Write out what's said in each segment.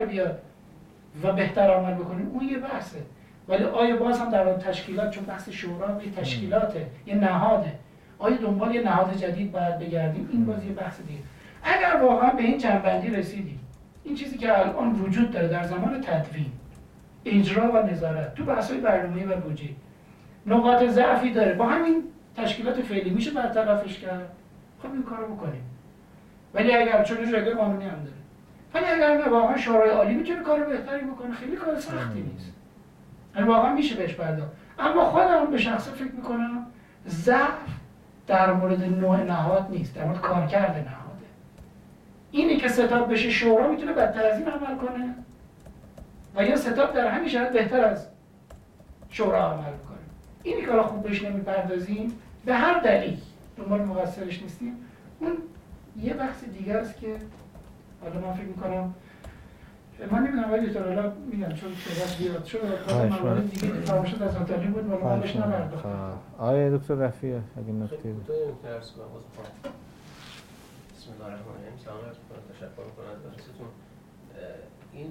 بیاد و بهتر عمل بکنیم اون یه بحثه. ولی آیا باز هم در تشکیلات، چون بحث شورا یه تشکیلاته، یه نهاده، آیا دنبال یه نهاد جدید باید بگردیم؟ این باز یه بحث دیگه. اگر واقعا به این جنبندی رسیدیم، این چیزی که الان وجود داره در زمان تدوین، اجرا و نظارت تو بحث‌های برنامه‌ای و بودجه نقاط ضعفی داره، با همین تشکیلات فعلی میشه برطرفش کرد. خب این کارو بکنیم. ولی اگر چون جلوی قانونی هم داره، ولی اگر واقعا شورای عالی میتونه کار بهتری بکنه، خیلی کار سختی نیست. یعنی واقعا میشه بهش پرداخت. اما خودم به شخصه فکر میکنم ضعف در مورد نوع نهاد نیست، در مورد کارکرد نهاده. اینی که ستاد بشه شورا میتونه بدتر از این عمل کنه و یا ستاد در همین شرایط بهتر از شورا عمل کنه. اینی که خوب بهش نمیپردازیم، به هر دلیل دنبال مقصرش نیستیم، اون یه بحث دیگه است که حالا من فکر میکنم من نمیدونم ولی دکتر حالا میگم چون صحبت زیاد شد موارد دیگه فراموشت از مطالعه بود ولی من بهش نپرداختم. آقای دکتر رفیع اگه نکته بود. بسم الله الرحمن الرحیم. سلام عرض می‌کنم، تشکر می‌کنم از درستون. این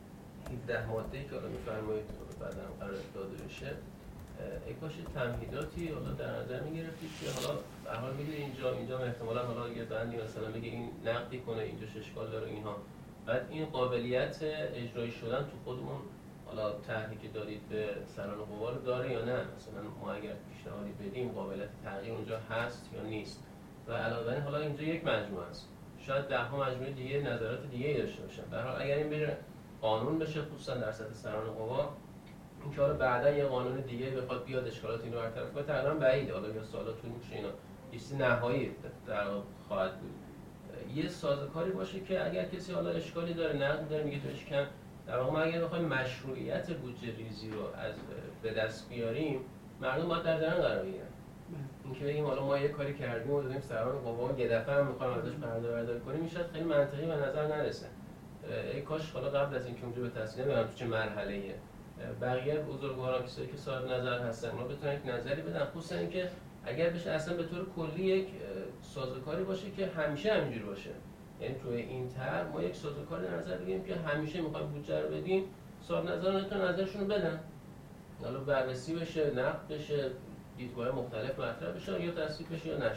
17 ماده‌ای که حالا می‌فرمایید بعداً قرار داده بشه، ای کاش تمهیداتی حالا در نظر می‌گرفتید که حالا به هر حال می‌دونید اینجا احتمالاً حالا یه بندی مثلا بگه این نقدی کنه، اینجاش اشکال داره اینها. بعد این قابلیت اجرایی شدن تو خودمون حالا طرحی که دارید به سران قوا رو داره یا نه؟ مثلا ما اگر پیشنهادی بدیم قابلیت تغییر اونجا هست یا نیست؟ و علاوه بر این حالا اینجا یک مجموعه است، شاید 10 مجموعه دیگه نظرات دیگه داشته باشن. به هر حال اگر این بره قانون بشه، خصوصا در سطح سران قوا، اینکه حالا بعدا یه قانون دیگه بخواد بیاد اشکالات اینو برطرف کنه تقریبا بعیده. حالا یا سوالات طول می‌کشه اینا چیزی نهایی در خواهد بود. یه سازوکاری باشه که اگر کسی حالا اشکالی داره، نقد داره، میگه تو اشکال در واقع ما اگر بخوایم مشروعیت بودجه ریزی رو از به دست بیاریم، مردم باید در جریان قرار بگیرن. اینکه بگیم حالا ما یه کاری کردیم و دادیم سران قوا یه دفعه هم می‌خوایم ازش پرده برداری کنیم، این شاید خیلی منطقی به نظر نرسه. ای کاش حالا قبل از اینکه اونجا به تصمیم بگیرن تو چه مرحله‌ایه، بقیه بزرگواران کسایی که صاحب نظر هستن اونا بتونن یک نظری بدن، خصوصا اینکه اگر بشه اصلا به طور کلی یک سازوکاری باشه که همیشه همینجوری باشه. یعنی توی این طرح ما یک سازوکاری در نظر بگیریم که همیشه می‌خوایم بودجه رو بدیم، صاحب نظران نتونن نظرشون رو بدن، حالا بررسی بشه، نقد بشه، دیدگاه مختلف مطرح بشه یا تصویب بشه یا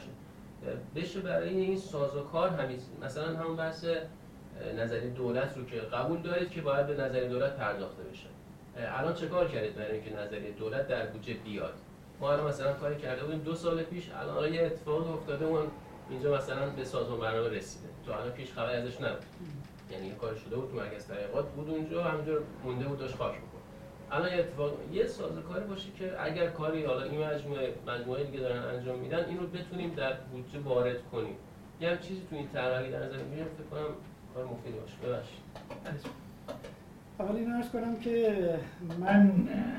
نشه برای این سازوکار همین. مثلا همون بحث نظریه دولت رو که قبول دارید که باید به نظریه دولت پرداخته بشه. الان چه کار کردید برای اینکه نظریه دولت در بودجه بیاد؟ ما الان مثلا کاری کرده بودیم 2 سال پیش، الان یه اتفاق افتاده اون اینجا مثلا به سازمان برنامه رسیده، تو الان پیش خبری ازش نبود، یعنی یه کار شده بود تو مرکز تحقیقات بود اونجا همینجا مونده بود داشت خاک می‌خورد. الان یه سازوکاری باشه که اگر کاری حالا این مجموعه دیگه دارن انجام میدن این رو بتونیم در بودجه وارد کنیم. یه چیزی تو این طرحی در نظر میگیریم فکر کنم کار مفیدی باشه. ببخشید. اول این عرض کنم که من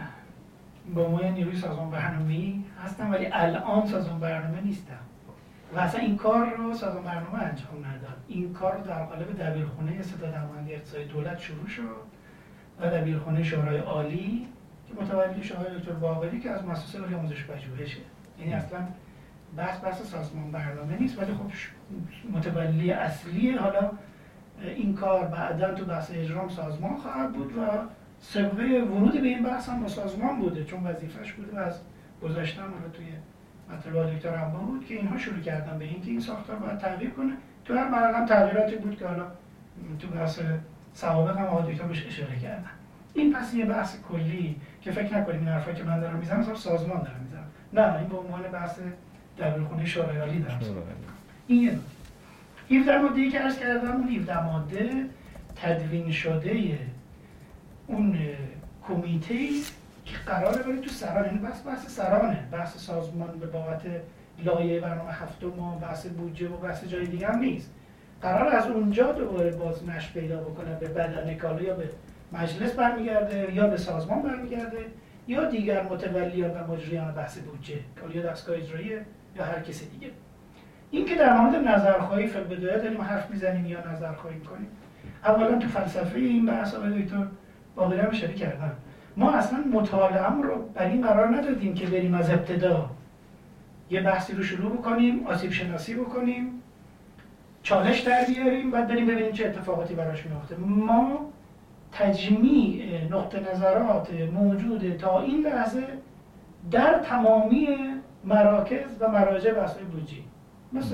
با عنوان نیروی سازمان برنامه‌ای هستم ولی الان سازمان برنامه نیستم و اصلا این کار رو سازمان برنامه انجام نداد. این کار رو در قالب دبیرخونه ستاد امنیت اقتصادی دولت شروع شد و دبیرخونه شورای عالی که متولی شد آقای دکتر باقری که از مؤسسه عالی آموزش پژوهشه. یعنی اصلا بحث سازمان برنامه نیست ولی خب متولی اصلی حالا این کار بعداً تو بحث اجرام سازمان خواهد بود و سابقه ورود به این بحث هم با سازمان بوده چون وظیفه‌اش بوده و از گذاشتن حالا توی مطلب دکتر عبا بود که اینها شروع کردن به اینکه این ساختار باید تغییر کنه. تو هر مرحله هم تغییراتی بود که حالا تو بحث سوابق هم آقای دکتر بهش اشاره کردن. این پس یه بحث کلی که فکر نکنیم این حرفایی که من دارم میزنم مثلا سازمان دارم میزنم، نه این به عنوان بحث دبیرخونه شورای عالی دارم. این یه 17 ماده‌ای که عرض کردم، اون 17 ماده تدوین شده اون کمیته که قراره بره تو سران، یعنی بحث سرانه، بحث سازمان به بابت لایحه برنامه هفتم و بحث بودجه و بحث جای دیگه هم نیست. قرار از اونجا دوباره باز نشر پیدا بکنه به بدن کار، یا به مجلس برمیگرده یا به سازمان برمیگرده یا دیگر متولیان و مجریان بحث بودجه یا دستگاه اجراییه یا هر کسی دیگه. این که در مورد نظرخواهی فی‌البدایه داریم حرف میزنیم یا نظرخواهی میکنیم، اولا تو فلسفه این بحث آقای دکتر باقری هم اشاره کردن، ما اصلا مطالعه‌مون رو بر این قرار ندادیم که بریم از ابتدا یه بحثی رو شروع بکنیم، آسیب شناسی بکنیم، چالش در بیاریم، بعد بریم ببینیم چه اتفاقاتی براش میفته. ما تجمیع نقطه نظرات موجود تا این لحظه در تمامی مراکز و مراجع بحث‌های بودجه، مثل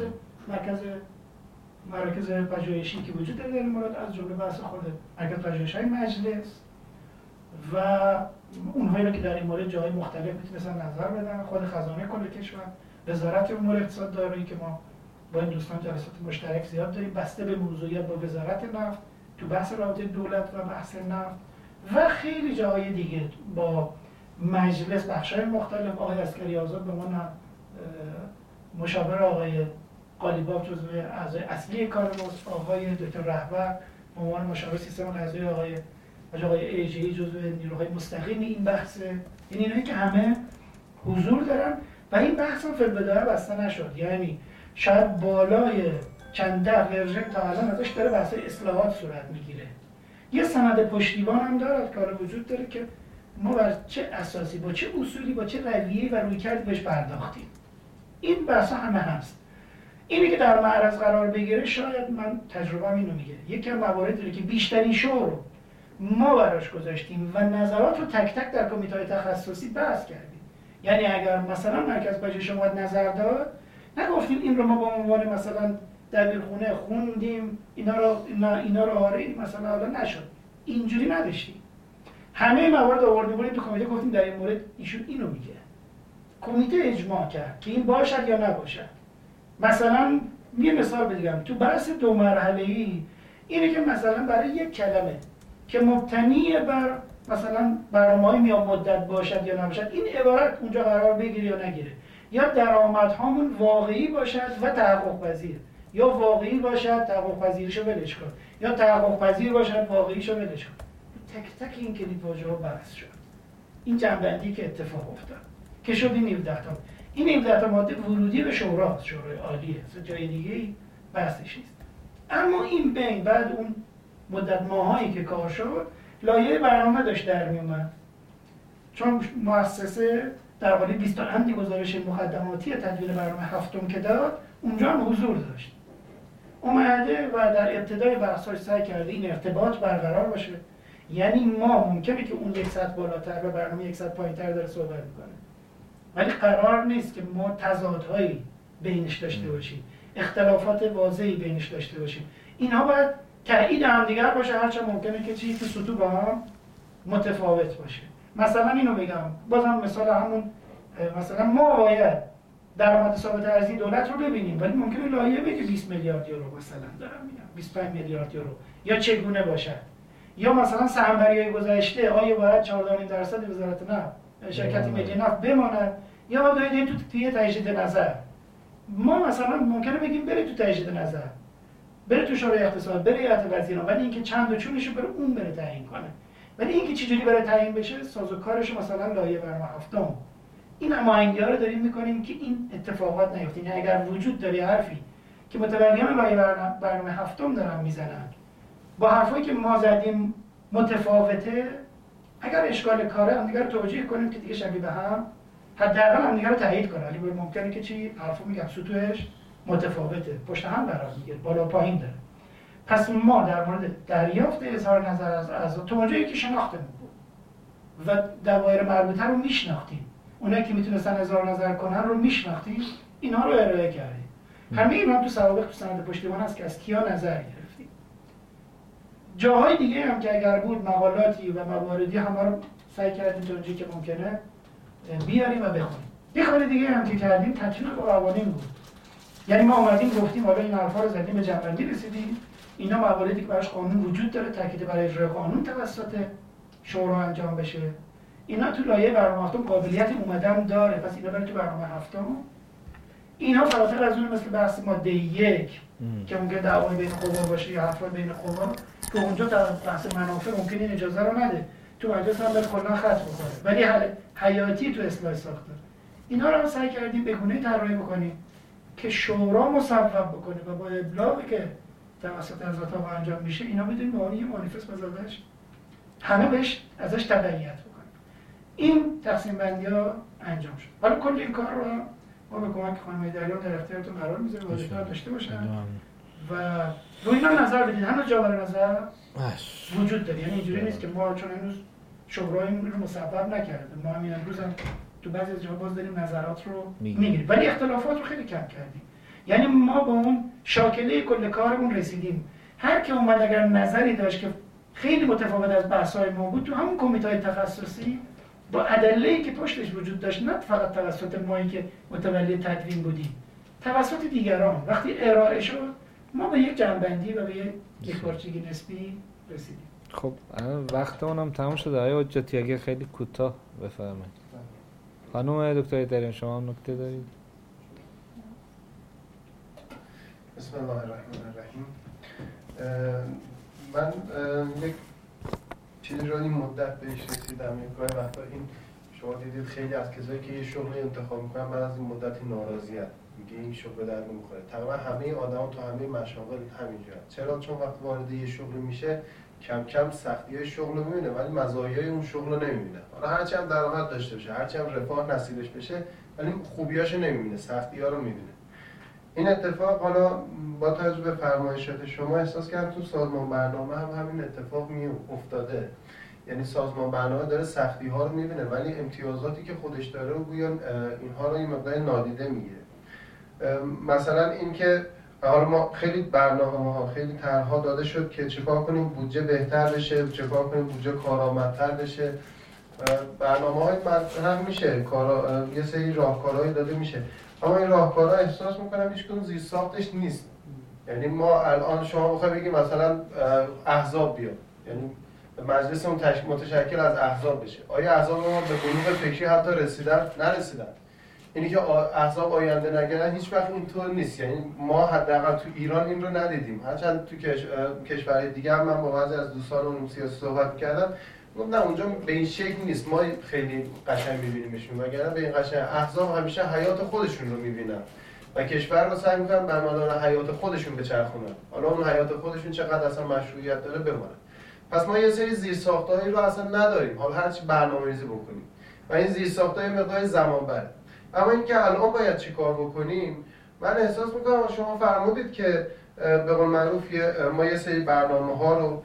مراکز پژوهشی که وجود داره در این مورد، از جمله بحث خود مرکز پژوهش‌های مجلس و اونهایی رو که در این مورد جاهای مختلف میتونستن نظر بدن، خود خزانه کل کشور، وزارت امور اقتصاد دارایی که ما با این دوستان جلسات مشترک زیاد داریم بسته به موضوعیت با وزارت نفت تو بحث رابطه دولت و بحث نفت و خیلی جاهای دیگه با مجلس، بخش‌های مختلف. آقای عسکری آزاد به عنوان مشاور آقای قالیباف جزو اعضای اصلی کار ماست، آقای دکتر رهبر به عنوان مشاور سیستم غذایی، آقای ایجی جزو نیروهای مستقیم این بحثه. یعنی اینایی که همه حضور دارن و این بحث هم فی‌البداهه بسته نشد، یعنی شاید بالای چند ده ورژن تا الان ازش داره بحث اصلاحات صورت میگیره. یه سند پشتیبان هم داره، کار وجود داره که ما بر چه اساسی، با چه اصولی، با چه رویه‌ای و رویکردی بهش پرداختیم. این بحث همه هست. اینی که در معرض قرار بگیره، شاید من تجربه‌ام اینو میگه، یکی از مواردی داره که بیشترین شور رو ما براش گذاشتیم و نظرات رو تک تک در کمیته‌های تخصصی بحث کردیم. یعنی اگر مثلا مرکز پژوهش اومد نظر داد، نگفتیم این رو ما به عنوان مثلا دبیرخونه خوندیم، اینا رو آره مثلا حالا نشد، اینجوری نداشتیم. همه موارد آوردیم بریم تو کمیته، گفتیم در این مورد ایشون اینو میگه. کمیته اجماع کرد که این باشد یا نباشد. مثلا یه مثال بگم، تو بحث 2 مرحله‌ای اینه که مثلا برای یک کلمه که مبتنی بر مثلا برنامه‌های میان مدت باشد یا نباشد، این عبارت اونجا قرار بگیره یا نگیره، یا درآمدهامون واقعی باشد و تحقق پذیر، یا واقعی باشد تحقق پذیرشو ولش کن، یا تحقق پذیر باشد واقعیشو ولش کن. تک تک این کلیدواژه‌ها بحث شد. این جنبندی که اتفاق افتاد که شد این 17 تا. این 17 تا ماده ورودی به شورای عالیه، جای دیگه‌ای بحثش نیست. اما این بین بعد اون مدت ماهایی که کار شد، لایحه برنامه داشت در میومد، چون مؤسسه در حال 20 عمدی گزارش مقدماتی تدوین برنامه هفتم که داد، اونجا هم حضور داشت. اومده و در ابتدای بحث‌هاش سعی کرده این ارتباط برقرار باشه. یعنی ما ممکنه که اون 100 بالاتر و برنامه 100 پایین‌تر داره صحبت می‌کنه، ولی قرار نیست که ما تضادهایی بینش داشته باشیم، اختلافات واضحی بینش داشته باشیم. اینها باید تایید همدیگر باشه، هرچند ممکنه که چیزی تو سطوح با هم متفاوت باشه. مثلا اینو بگم، بازم مثال همون، مثلا ما باید درآمد ثابت ارزی دولت رو ببینیم، ولی ممکنه لایحه بگه 20 میلیارد یورو مثلا دارم میگم 25 میلیارد یورو، یا چگونه باشد، یا مثلا سهام‌داری‌های گذشته آیا باید 14% وزارت نفت شرکت ملی نفت بماند یا باید این توی تجدید نظر. ما مثلا ممکنه بگیم بره تو تجدید نظر، بره تو شورای اقتصاد، بره هیئت وزیران، ولی اینکه چند و چونشو بره اون بره تعیین کنه. ولی اینکه چجوری بره تعیین بشه، سازوکارش مثلا لایحه برنامه هفتم. این هماهنگی‌ها رو داریم می‌کنیم که این اتفاقات نیفته. یعنی اگر وجود داره حرفی که متولیان لایحه برنامه هفتم دارن میزنن با حرفایی که ما زدیم متفاوته، اگر اشکال کاره هم دیگه رو توجیه کنیم که دیگه شبیه به هم، حداقل هم دیگه رو تایید کنه. ولی ممکنه که چی حرفو میگم سطوحش متفاوته، پشت هم قرار میگیره، بالا پایین داره. پس ما در مورد دریافت اظهار نظر از اعضا تا اونجایی که شناختمون بود و دوایر مربوطه رو میشناختیم، اونایی که میتونستن اظهار نظر کنن رو میشناختیم، اینها رو ارائه کردیم. همه اینا تو سوابق تو سند پشتیبان هست که از کیا نظر گرفتیم. جاهای دیگه هم که اگر بود مقالاتی و مواردی همه رو سعی کردیم تا اونجایی که ممکنه بیاریم و بخونیم. یه کار دیگه هم که کردیم تطبیق قوانین بود. یعنی ما اومدیم گفتیم حالا این حرفا رو زدیم به جنبندی رسیدیم، اینا مواردی که براش قانون وجود داره، تاکید برای اجرای قانون توسط شورا انجام بشه. اینا تو لایحه برنامه هفتم قابلیت اومدن داره، پس اینا بره تو برنامه هفتم. اینها فراتر از اون مثل بحث ماده 1 که ممکنه دعوای بین قوا باشه یا حرفای بین قوا که اونجا بحث منافع ممکنه این اجازه رو نده، تو مجلس هم بره کلا خط بخوره، ولی حیاتی تو اصلاح ساختار. اینا رو هم سعی کردیم به گونه‌ای طراحی بکنیم که شورا مصوب بکنه و با ابلاغی که توسط حضرت‌ها انجام میشه اینا بدون معنی مانیفست بزادش همه بهش ازش تبعیت بکنه. این تقسیم بندی‌ها انجام شد. حالا کل این کار رو ما به کمک خانم دریان در اختیارتون قرار می‌ذاریم، وظیفه داشته باشن و رو اینا نظر بدید. هنوز جا برای نظر اش. وجود داره، یعنی اینجوری نیست که ما چون هنوز شورای رو مصوب نکردیم، ما همین امروز هم تو بعضی از جاها باز داریم نظرات رو میگیریم، ولی اختلافات رو خیلی کم کردیم. یعنی ما به اون شاکله کل کارمون رسیدیم. هر کی اومد اگر نظری داشت که خیلی متفاوت از بحث‌های ما بود، تو همون کمیته‌های تخصصی با ادله‌ای که پشتش وجود داشت، نه فقط توسط مایی که متولی تدوین بودیم، توسط دیگران، وقتی ارائه شد ما به یک جنبندی و به یک پارچگی نسبی رسیدیم. خب الان وقتمون هم تموم شده. آقای حجتی اگه خیلی کوتاه بفرمایید. خانم دکتر ایدریان شما هم نکته دارید؟ بسم الله الرحمن الرحیم. من یک چیزی رو این مدت بهش رسیدم. یک گاهی وقتا این شما دیدید خیلی از کسایی که یه شغلی انتخاب میکنن بعد از این مدتی ناراضی‌اند، میگه این شغل درد نمیخوره. تقریبا همه آدما تو همه مشاغل همینجوریه. چرا؟ چون وقتی وارد یه شغلی میشه کم کم سختی‌های شغل رو می‌بینه ولی مزایای اون شغل رو نمی‌بینه. حالا هرچی هم درآمد داشته باشه، هرچی هم رفاه نصیبش بشه، ولی خوبیاشو نمی‌بینه، سختی‌ها رو می‌بینه. این اتفاق حالا با توجه به فرمایشات شما احساس کردم تو سازمان برنامه هم همین اتفاق افتاده. یعنی سازمان برنامه داره سختی‌ها رو می‌بینه ولی امتیازاتی که خودش داره و گویا اینها رو این مقدار نادیده می‌گیره. مثلا اینکه حالا ما خیلی برنامه‌ها خیلی طرح‌ها داده شد که چیکار کنیم بودجه بهتر بشه، چیکار کنیم بودجه کارآمدتر بشه. برنامه‌های مطرح میشه، یه سری راهکارهایی داده میشه، اما این راهکارها احساس میکنم هیچ کدوم زیرساختش نیست. یعنی ما الان شما بخواید بگید مثلا احزاب بیاد، یعنی مجلسمون متشکل از احزاب بشه، آیا احزاب ما به بلوغ فکری حتی رسیدن نرسیدن؟ اینی که احزاب آینده نگرن هیچ وقت اینطور نیست. یعنی ما حداقل تو ایران این رو ندیدیم، هرچند تو کشورهای دیگه هم من با بعضی از دوستان علوم سیاسی صحبت کردم، نه اونجا به این شکل نیست. ما خیلی قشنگ می‌بینیمشون، وگرنه به این قشنگ احزاب همیشه حیات خودشون رو می‌بینن و کشور رو سعی می‌کنن بر مدار حیات خودشون بچرخونن. حالا اون حیات خودشون چقدر اصلا مشروعیت داره بمونه. پس ما یه سری زیرساخت‌هایی رو اصلا نداریم، حالا هر چی برنامه‌ریزی بکنیم و این زیرساخت‌های مقدار زمان بره. اما اینکه الان باید چیکار بکنیم، من احساس می‌کنم شما فرمودید که به قول معروف ما یه سری برنامه‌ها رو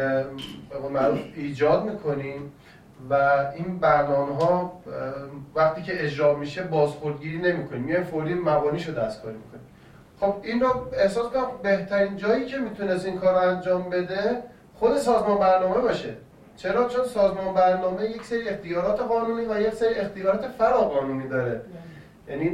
به قول معروف ایجاد میکنیم و این برنامه‌ها وقتی که اجرا میشه بازخوردگیری نمی‌کنیم، میایم فوری مبانیشو دستکاری می‌کنیم. خب این رو احساس کنم بهترین جایی که میتونست این کار رو انجام بده خود سازمان برنامه باشه. چرا؟ چون سازمان برنامه یک سری اختیارات قانونی و یک سری اختیارات فراقانونی داره. یعنی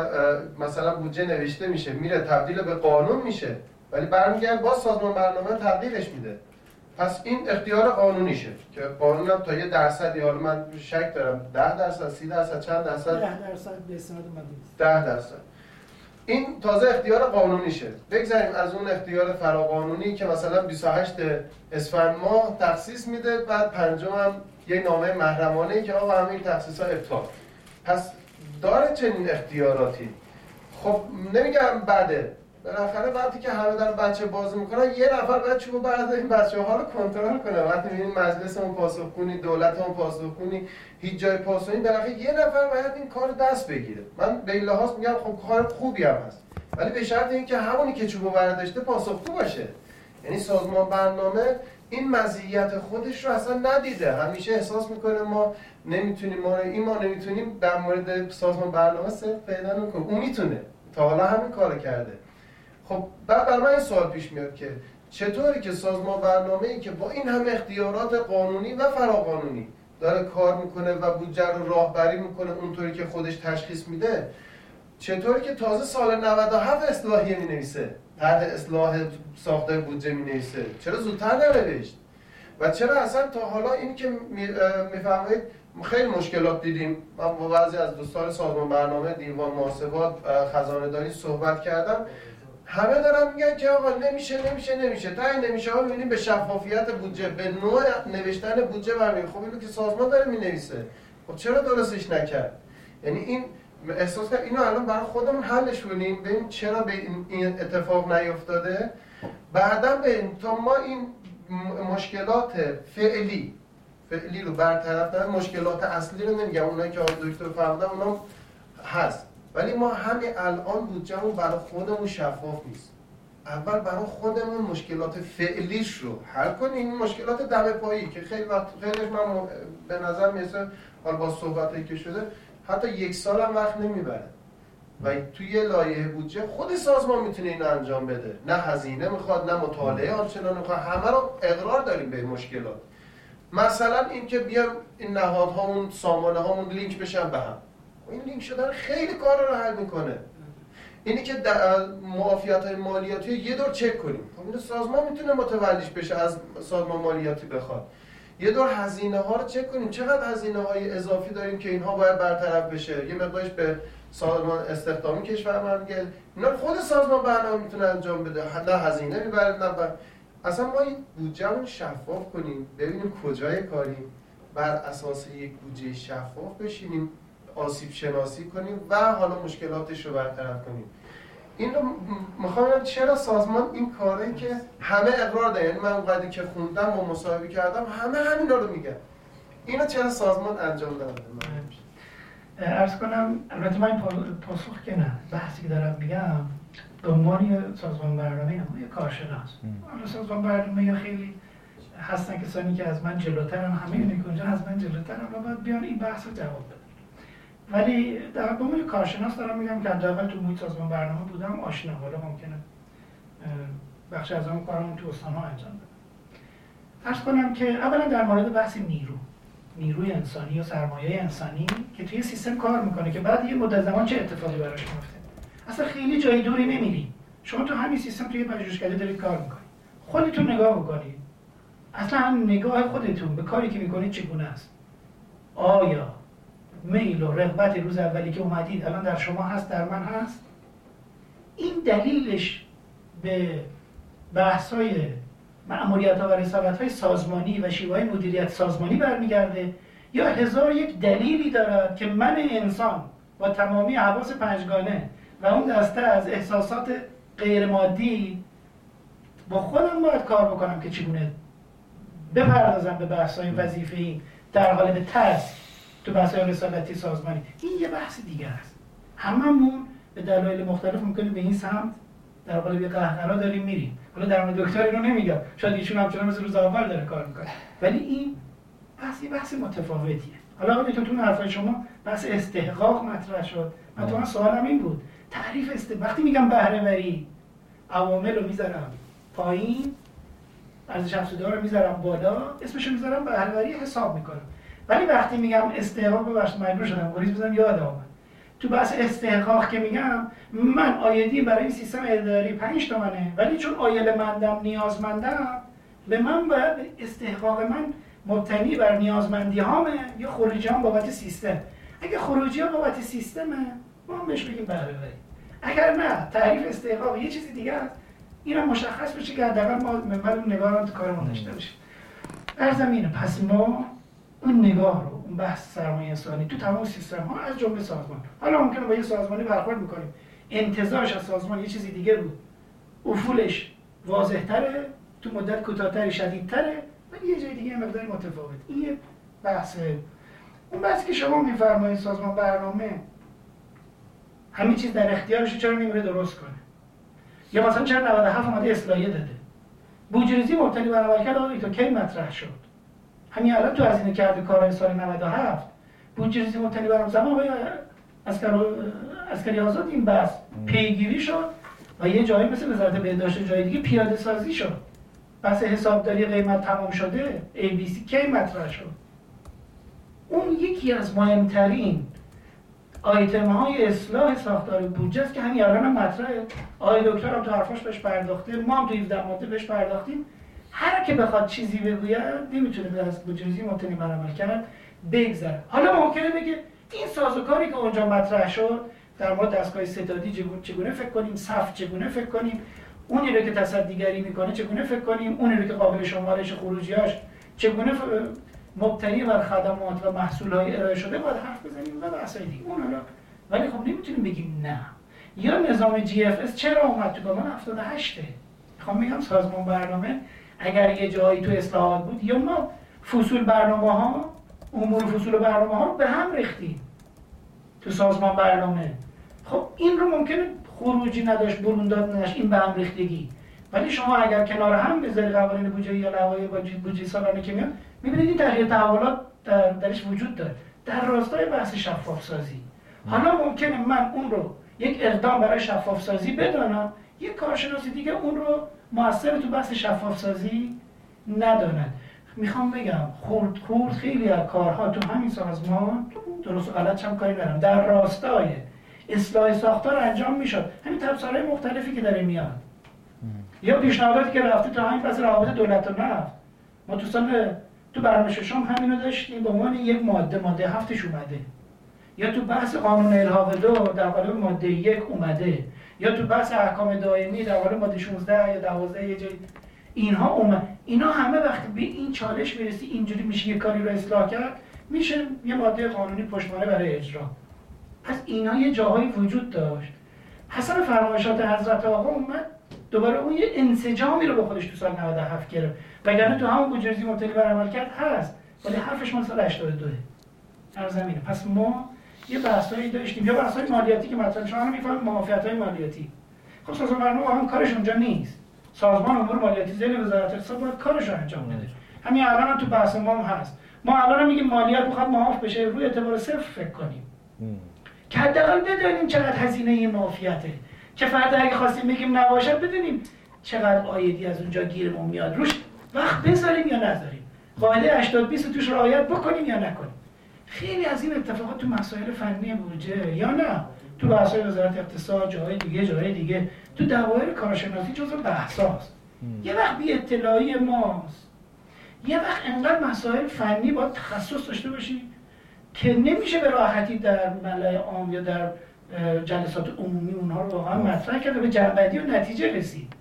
مثلا بودجه نوشته میشه، میره تبدیل به قانون میشه، ولی برمیگرد باز سازمان برنامه تغییرش میده. پس این اختیار قانونیشه که قانون هم تا یه درصدی، حالا من شک دارم 10%، 30%، چند درصد؟ 10% به استناد مدنی. 10%. این تازه اختیار قانونیشه. بگذاریم از اون اختیار فراقانونی که مثلا 28 اسفند ماه تخصیص میده، بعد پنجم هم یه نامه محرمانه‌ای که آقا همه این تخصیص‌ها ابطال. پس داره چنین اختیاراتی. خب نمیگم بده، بالاخره وقتی که همه دارن بچه بازی میکنن یه نفر باید چوبو برداره این بچه‌ها رو کنترل کنه. وقتی میبینیم مجلسمون پاسخگونی، دولتمون پاسخگونی، هیچ جای پاسخی، بالاخره یه نفر باید این کار دست بگیره. من به این لحاظ میگم خب کار خوبی هم هست، ولی به شرط اینکه همونی که چوبو برداشته پاسخگو باشه. یعنی سازمان برنامه این مزیت خودش رو اصلا ندیده، همیشه احساس میکنه ما نمیتونیم، ما نمیتونیم. در مورد سازمان برنامه صرف پیدا نمیکنه، اون میتونه، تا حالا همین کارو کرده. خب بعد برای من این سوال پیش میاد که چطوری که سازمان برنامه‌ای که با این همه اختیارات قانونی و فراقانونی داره کار میکنه و بودجه رو راهبری میکنه اونطوری که خودش تشخیص میده، چطوری که تازه سال 97 اصلاحیه مینویسه، طرح اصلاح ساختار بودجه مینویسه، چرا زودتر ننوشت؟ و چرا اصلا تا حالا این که میفرمایید خیلی مشکلات دیدیم. من با بعضی از دوستان سازمان برنامه، دیوان محاسبات، خزانه داری صحبت کردم، همه دارن میگن که آقا نمیشه تا این نمیشه ها میبینیم به شفافیت بودجه، به نوع نوشتن بودجه برمیگه. خب اینو که سازمان داره مینویسه، خب چرا درستش نکرد؟ یعنی این احساس کنم اینو الان برای خودمون حلش کنیم، ببینیم چرا به این اتفاق نیفتاده، بعداً ببینیم تا ما این مشکلات فعلی رو برطرف کنیم. مشکلات اصلی رو نمیگم، اونایی که آقای دکتر فرمودن اونا هست، ولی ما همین الان بودجه‌مون برای خودمون شفاف نیست. اول برای خودمون مشکلات فعلیش رو حل کنیم. این مشکلات دم پایی که خیلی وقت خیلیش من به نظر میرسه حالا با صحبتایی که شده حتی 1 سال هم وقت نمیبره و توی لایحه بودجه خود سازمان میتونه اینو انجام بده. نه هزینه میخواد، نه مطالعه آنچنان میخواد، همه رو اقرار داریم به مشکلات. مثلا این که بیان این نهادهامون، سامانه هامون لینک بشن به هم، این لینک شدن خیلی کار رو حل میکنه. اینی که معافیت‌های مالیاتی یه دور چک کنیم، خب اینو سازمان میتونه متولیش بشه، از سازمان مالیاتی بخواد. یه دور هزینه ها رو چک کنیم، چقدر هزینه های اضافی داریم که اینها باید برطرف بشه. یه مقدارش به سازمان استخدامی کشور برمیگرده، اینا خود سازمان برنامه میتونه انجام بده، نه هزینه میبره نه اصلا ما این بودجه‌مون شفاف کنیم، ببینیم کجای کاریم، بر اساس یک بودجه شفاف بشینیم، آسیب شناسی کنیم و حالا مشکلاتش رو برطرف کنیم. این رو میخوام بگم چرا سازمان این کاری که همه اقرار داره، یعنی من اونقدری که خوندم و مصاحبه کردم همه همینا رو میگن، اینو چرا سازمان انجام داده؟ عرض کنم البته من پاسخ که نه، بحثی که دارم میگم به عنوان سازمان برنامه هم یه کارشناس، حالا سازمان برنامه یا خیلی هستن کسانی که از من جلوترن، همه اینی که اونجا از من جلوترن و باید بیان این بحث رو جواب بدن. ولی در به عنوان کارشناس دارم میگم که حداقل تو محیط سازمان برنامه بودم، آشنا، حالا ممکنه بخش از اون کارمون تو استان‌ها انجام بدم. عرض کنم که اولا در مورد بحث نیروی انسانی یا سرمایه انسانی که توی سیستم کار میکنه که بعد یه مدت زمان چه اتفاقی براش میفته. اصلا خیلی جای دوری نمیری. شما تو همین سیستم توی پژوهشکده دارید کار میکنید. خودتون نگاه بکنید. اصلا هم نگاه خودتون به کاری که میکنید چگونه است؟ آیا میل و رغبت روز اولی که اومدید الان در شما هست، در من هست؟ این دلیلش به بحث‌های مأموریت‌ها و رسالت‌های سازمانی و شیوه‌های مدیریت سازمانی برمیگرده یا 1001 دلیلی دارد که من انسان با تمامی حواس پنجگانه و اون دسته از احساسات غیر مادی با خودم باید کار بکنم که چگونه بپردازم به بحث‌های وظیفه‌ای در قالب ترس تو بحث‌های رسالتی سازمانی. این یه بحث دیگه است. هممون به دلایل مختلف ممکنه به این سمت در قالب قهقرا داریم میریم. حالا در مورد دکتر اینو نمیگم، شاید ایشون همچنان مثل روز اول داره کار میکنه، ولی این بحث متفاوتیه. حالا وقتی تو حرفای شما بحث استحقاق مطرح شد، من سوالم این بود، تعریف وقتی میگم بهره وری، عوامل رو میذارم پایین، ارزش افزوده رو میذارم بالا، اسمش رو میذارم بهره وری، حساب میکنم. ولی وقتی میگم استحقاق، ببخشید مجبور شدم گریز بزنم، یادم اومد تو بحث استحقاق که میگم من آیدی برای این سیستم اداری 5 تومنه، ولی چون آیلمندم، نیازمندم، به من باید استحقاق من مبتنی بر نیازمندی هامه یا خروجی هم بابت سیستم. اگه خروجی ها بابت سیستمه ما هم بهش بگیم بهره وری. اگر نه تعریف استحقاق یه چیزی دیگه است، اینم مشخص بشه که حداقل ما منبع نگاه رو تو کارمون داشته باشیم. در زمینه پس ما اون نگاه رو، اون بحث سرمایه انسانی تو تمام سیستم ها از جمله سازمان، حالا ممکنه با یه سازمانی برخورد میکنیم انتظارش از سازمان یه چیزی دیگه بود، افولش واضح تره، تو مدت کوتاه‌تری شدیدتره، ولی یه جای دیگه مقداری متفاوت. این یه بحثه. اون بحثی که شما میفرمایید سازمان برنامه همین چیز در اختیارش، چرا نمیره درست کنه؟ یا مثلا چرا 97 اومده اصلاحیه داده؟ بودجه‌ریزی مبتنی بر عملکرد آقای تا کی مطرح شد؟ همین الان تو هزینه کرده کارهای سال 97 بودجه‌ریزی مبتنی بر زمان آقای عسکری آزاد این بحث پیگیری شد و یه جایی مثل وزارت بهداشت جای دیگه پیاده سازی شد. بحث حسابداری قیمت تمام شده ABC کی مطرح شد؟ اون یکی از مهمترین آیتم‌های اصلاح ساختار بودجه است که همین الان هم مطرحه. آقای دکتر هم تو حرفاش بهش پرداخته، ما هم تو 17 ماده بهش پرداختیم. هر کی بخواد چیزی بگوید نمیتونه به از بودجه‌ریزی مبتنی بر عملکرد بگذره. حالا ممکنه بگه این سازوکاری که اونجا مطرح شد در مورد دستگاه ستادی چگونه فکر کنیم، صف چگونه فکر کنیم، اونی رو که تصدیگری میکنه چگونه فکر کنیم، اونی رو که قابل شمارش خروجیاش چگونه مبتنی بر خدمات و محصولهای ارائه شده باید حرف بزنیم و بحثای دیگه اون حالا. ولی خب نمیتونیم بگیم نه. یا نظام GFS چرا اومد تو گمان 78 میخوام میگم سازمان برنامه اگر یه جایی تو اصلاحات بود یا ما فصول برنامه‌ها، امور فصول برنامه‌ها رو به هم ریختیم تو سازمان برنامه. خب این رو ممکنه خروجی نداشت، برون داد نداشت، این به هم ریختگی، ولی شما اگر کنار هم بذاری قوانین بودجه یا لوایح بودجه سالانه که میاد، میبینید این تغییر تحولات درش وجود داره در راستای بحث شفاف سازی. حالا ممکنه من اون رو یک اقدام برای شفاف سازی بدانم، یک کارشناسی دیگه اون رو موثر تو بحث شفاف سازی نداند. میخوام بگم خورد خیلی از کارها تو همین سازمان، درست و غلط هم کاری ندارم، در راستای اصلاح ساختار انجام میشد. همین تبصره‌های مختلفی که داره میاد یا پیشنهاداتی که رفته تا همین فصل روابط دولت و نفت، ما تو برنامه ششم همینو داشتیم به عنوان یک ماده 7 اومده، یا تو بحث قانون الحاق 2 در قالب ماده 1 اومده، یا تو بحث احکام دائمی در قالب ماده 16 یا 12 یه جای اینها اومد. اینا همه وقتی به این چالش میرسی اینجوری میشه یه کاری رو اصلاح کرد، میشه یه ماده قانونی پشتوانه برای اجرا. پس اینا یه جاهایی وجود داشت. حسب فرمایشات حضرت آقا اومد دوباره اون یه انسجامی رو به خودش تو سال 97 گرفت. وگرنه تو همون بودجه ریزی مبتنی بر عملکرد هست، ولی حرفش مال سال 82 در زمینه. پس ما یه بحثایی داشتیم، یا بحث‌های مالیاتی که مثلا شما میفهمید معافیت‌های مالیاتی. خب سازمان برنامه هم کارش اونجا نیست. سازمان امور مالیاتی زیر وزارت اقتصاد باید کارش رو انجام بده. همین الان هم تو بحث ما هم هست. ما الان میگیم مالیات میخواد معاف بشه، روی اعتبار صفر فکر کنیم. که حداقل بدونیم چقدر هزینه این معافیته. که فردا اگه خواستیم بگیم نباشد بدونیم چقدر عایدی از اونجا گیرمون میاد. روش وقت بذاریم یا نذاریم. قاعده 80-20 توش رعایت بکنیم یا نکنیم. خیلی از این اتفاقات تو مسائل فنی بودجه یا نه تو بحث‌های وزارت اقتصاد، جای دیگه تو دوائر کارشناسی جزو بحثاست. یه وقت بی اطلاعی ماست، یه وقت انقدر مسائل فنی باید تخصص داشته باشی که نمیشه به راحتی در ملأ عام یا در جلسات عمومی اونها رو واقعا مطرح کرد و به جنبندی و نتیجه رسید.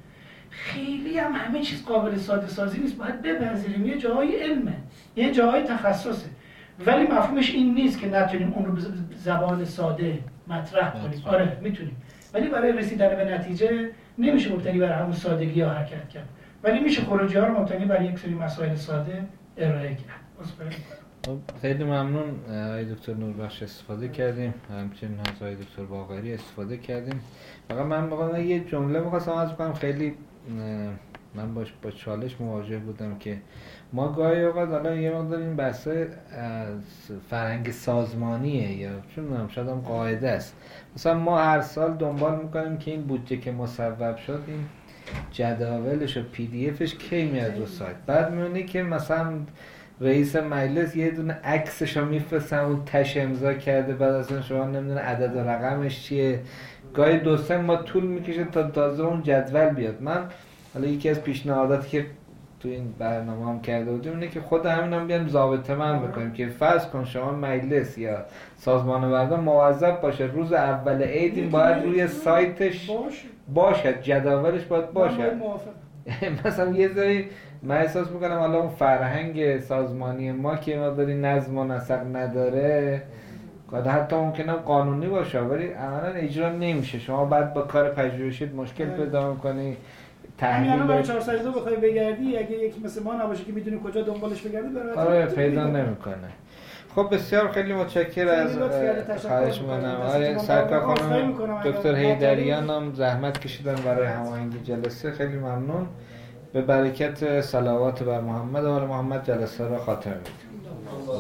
خیلی هم همه چیز قابل ساده سازی نیست، باید بپذیریم یه جای علمه، یه جای تخصصه، ولی مفهومش این نیست که نتونیم اون رو به زبان ساده مطرح کنیم. آره میتونیم، ولی برای رسیدن به نتیجه نمیشه مبتنی بر همون سادگی ها حرکت کرد، ولی میشه خروجی ها رو مبتنی بر یک سری مسائل ساده ارائه کرد. خیلی ممنون آقای دکتر نوربخش استفاده کردیم، همچنین از آقای دکتر باقری استفاده کردیم. فقط من یه جمله می‌خواستم عرض کنم. خیلی من با چالش مواجه بودم که ما گاهی اوقات حالا یه مقدار این بحث‌های فرهنگ سازمانیه یا چون شاید هم قاعده است. مثلا ما هر سال دنبال میکنیم که این بودجه که مصوب شد این جداولش و پی دی افش کی میاد رو سایت. بعد میونه که مثلا رئیس مجلس یه دونه عکسش رو میفرستن اون تش امضا کرده، بعد اصلا شما نمیدونه عدد و رقمش چیه. گاهی 2-3 ماه طول میکشه تا تازه اون جدول بیاد. من حالا یکی از پیشنهاداتی که تو این برنامه هم کرده بودیم اینه که خود همین هم بیان ضابطه من بکنیم که فرض کن شما مجلس یا سازمان برنامه موظف باشه روز اول عید این باید روی سایتش باشد، جداولش باید باشد. مثلا یه ذره من احساس میکنم حالا اون فرهنگ سازمانی ما که ما داری نظم و نسق نداره، حتی ممکنه قانونی باشه ولی عملا اجرا نمیشه. شما بعد با کار پژوهشیت مشکل پیدا میکنی. همین الان برای 402 بخوای بگردی اگه یکی مثل ما نباشه که میدونی کجا دنبالش بگردی برای پیدا نمیکنه. خب بسیار خیلی متشکرم از خواهش می‌کنم. آقای سرکار خانم دکتر حیدریان هم زحمت کشیدن برای هماهنگی جلسه. خیلی ممنون. به برکت صلوات بر محمد و آل محمد جلسه را خاتمه میدیم.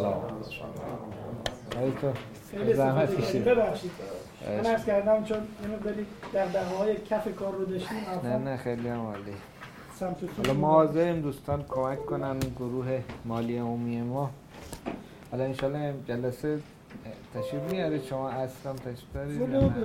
خیلی زحمت کشیدید. ببخشید. من عرض کردم چون اینو دارید دغدغه‌های کف کار رو داشتیم. نه خیلی هم عالی. حالا ما حاضریم دوستان کمک کنن گروه مالی عمومی ما. حالا انشالله جلسه تشریف میارید شما اصلا تشریف دارید.